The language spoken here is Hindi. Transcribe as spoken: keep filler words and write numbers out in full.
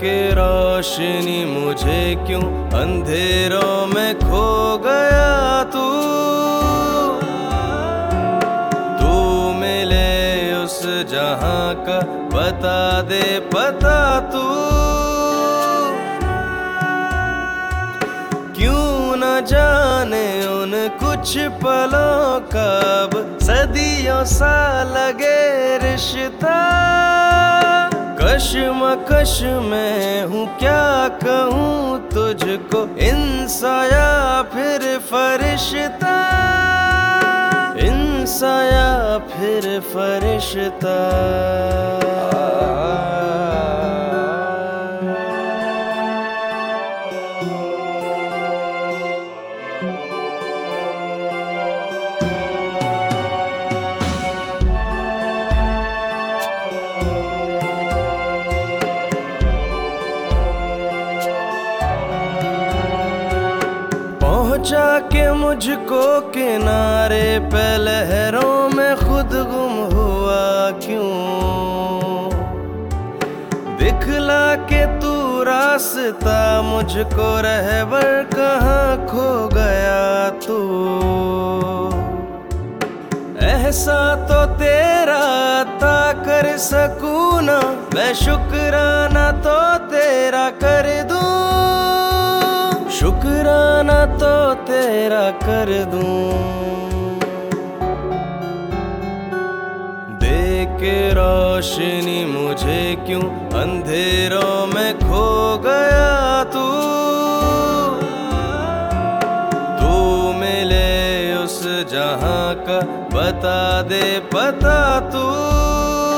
के रोशनी मुझे क्यों अंधेरों में खो गया तू। तू मिले उस जहां का बता दे पता तू। क्यों न जाने उन कुछ पलों का अब सदियों सा लगे रिश्ता। कश्मकश में हूँ क्या कहूँ तुझको, इंसान या फिर फरिश्ता, इंसान या फिर फरिश्ता। पहुंचा के मुझको किनारे पे लहरों में खुद गुम हुआ क्यों। दिखला के तू रास्ता मुझको रहबर कहाँ खो गया तू। ऐसा तो तेरा अता कर सकूं ना, मैं शुक्राना तो तेरा कर दूं, शुक्राना तो तेरा कर दूं। दे के रोशनी मुझे क्यों अंधेरों में खो गया तू। तू मिले उस जहां का बता दे पता तू।